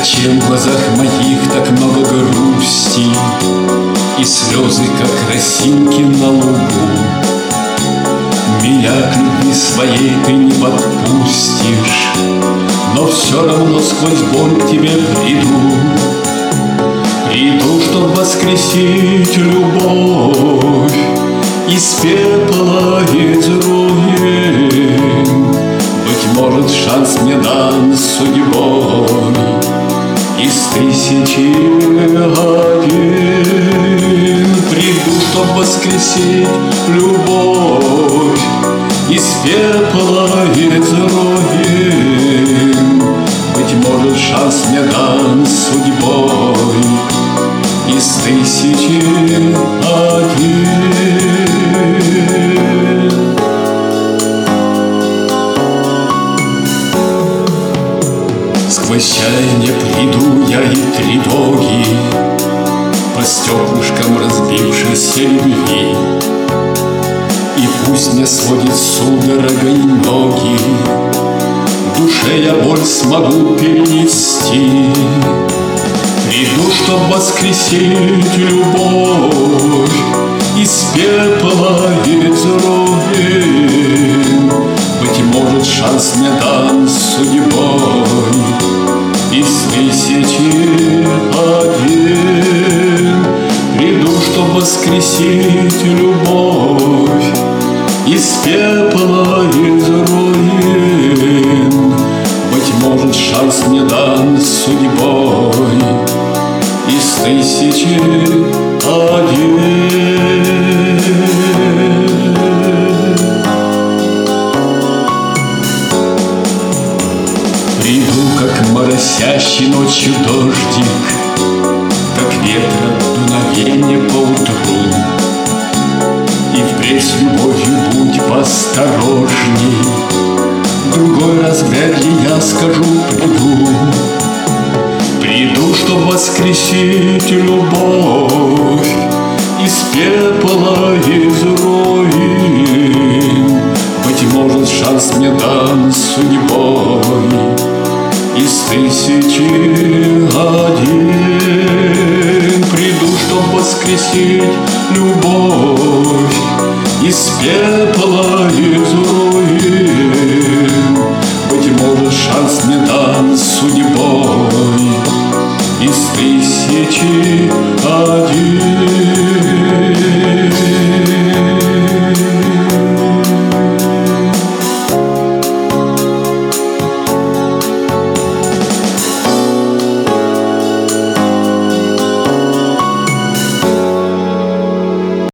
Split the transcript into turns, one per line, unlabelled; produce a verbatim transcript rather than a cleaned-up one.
Зачем в глазах моих так много грусти и слезы, как росинки на лугу? Меня к любви своей ты не подпустишь, но все равно сквозь боль к тебе приду. Приду, чтоб воскресить любовь из пепла, из руин. Быть может, шанс мне дан судьбой из тысячи один. Приду, чтоб воскресить любовь из пепла, из руин. Быть может, шанс мне дан судьбой из тысячи один. Сквозь чаяние приду я и тревоги по стеклышкам разбившейся любви. И пусть мне сводит судорогой ноги, в душе я боль смогу перенести. Приду, чтоб воскресить любовь из пепла, из руин. Быть может, шанс мне дан судьбой из тысячи один. Приду, чтоб воскресить любовь из пепла, из руин. Быть может, шанс мне дан судьбой из тысячи один. Приду, как моросящий ночью дождик, как ветра дуновенье поутру. И впредь с любовью будь поосторожней, другой раз вряд ли я скажу приду. Приду, чтоб воскресить любовь из пепла, из руин. Быть может, шанс мне дан судьбой из тысячи один. Приду, чтоб воскресить любовь из пепла, из руин.